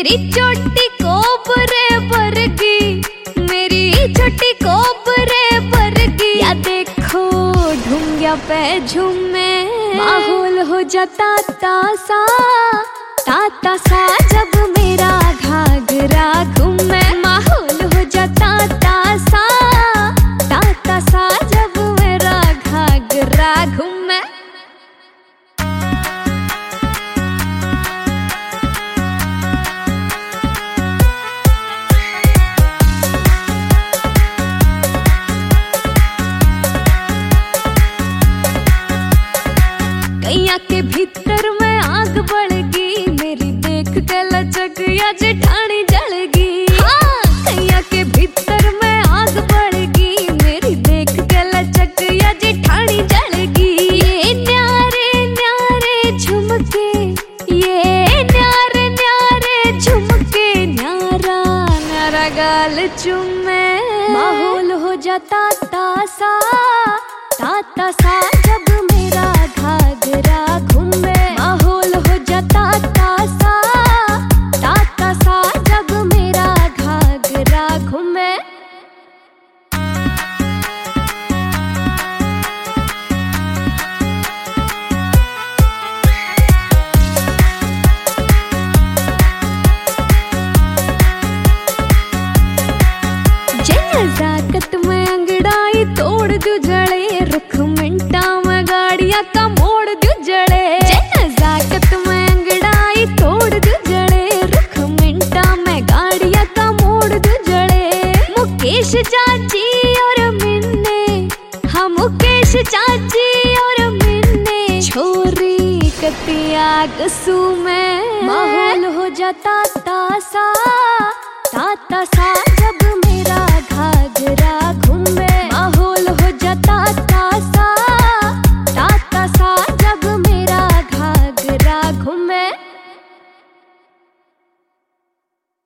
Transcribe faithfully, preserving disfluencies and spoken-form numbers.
मेरी छोटी कोबरे वर्गी, मेरी छोटी कोबरे वर्गी। या देखो ढूंढिया पे झूमे, माहौल हो जाता तासा ताता सा जब मेरा घाघरा घूमे। माहौल हो जाता तासा ताता सा जब मेरा घाघरा घूमे। कैया के भीतर में आग बढ़गी, मेरी देख के लचक या जेठानी जलगी। हाँ, कैया के भीतर में आग बढ़गी, मेरी देख के लचक या जेठानी जलगी। ये न्यारे न्यारे झुमके, ये न्यारे न्यारे झुमके, न्यारा न्यारा गाल चुमे। माहौल हो जाता तासा ताता सा जब मेरा घाघरा घूमे। माहौल हो जाता तासा ताता सा जब मेरा घाघरा घूमे। नजाकत में अंगड़ाई तोड़ दू जड़े, रुख मिनटा में गाड़िया का मोड़ दू जड़े। नजाकत में अंगड़ाई तोड़ दू जड़े, रुख मिनटा में गाड़िया का मोड़ दू जड़े। मुकेश चाची और मिन्ने, हाँ मुकेश चाची और मिन्ने, छोरी कतिया गसू में। माहौल हो जाता तासा ताता सा